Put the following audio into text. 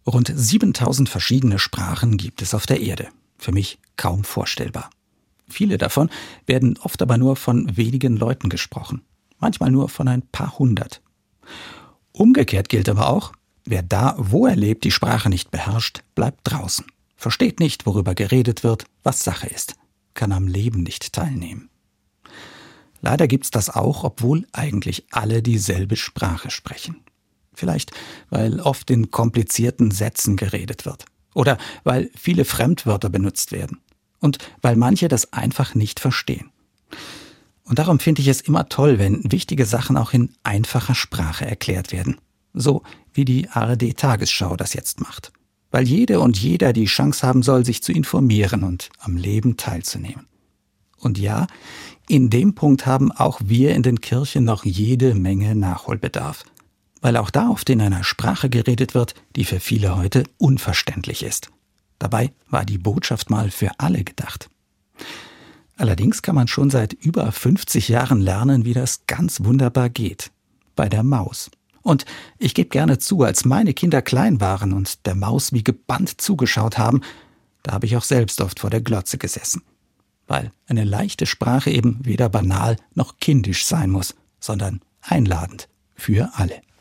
Rund 7000 verschiedene Sprachen gibt es auf der Erde. Für mich kaum vorstellbar. Viele davon werden oft aber nur von wenigen Leuten gesprochen. Manchmal nur von ein paar hundert. Umgekehrt gilt aber auch, wer da, wo er lebt, die Sprache nicht beherrscht, bleibt draußen. Versteht nicht, worüber geredet wird, was Sache ist. Kann am Leben nicht teilnehmen. Leider gibt's das auch, obwohl eigentlich alle dieselbe Sprache sprechen. Vielleicht, weil oft in komplizierten Sätzen geredet wird. Oder weil viele Fremdwörter benutzt werden. Und weil manche das einfach nicht verstehen. Und darum finde ich es immer toll, wenn wichtige Sachen auch in einfacher Sprache erklärt werden. So wie die ARD-Tagesschau das jetzt macht. Weil jede und jeder die Chance haben soll, sich zu informieren und am Leben teilzunehmen. Und ja, in dem Punkt haben auch wir in den Kirchen noch jede Menge Nachholbedarf. Weil auch da oft in einer Sprache geredet wird, die für viele heute unverständlich ist. Dabei war die Botschaft mal für alle gedacht. Allerdings kann man schon seit über 50 Jahren lernen, wie das ganz wunderbar geht. Bei der Maus. Und ich gebe gerne zu, als meine Kinder klein waren und der Maus wie gebannt zugeschaut haben, da habe ich auch selbst oft vor der Glotze gesessen. Weil eine leichte Sprache eben weder banal noch kindisch sein muss, sondern einladend für alle.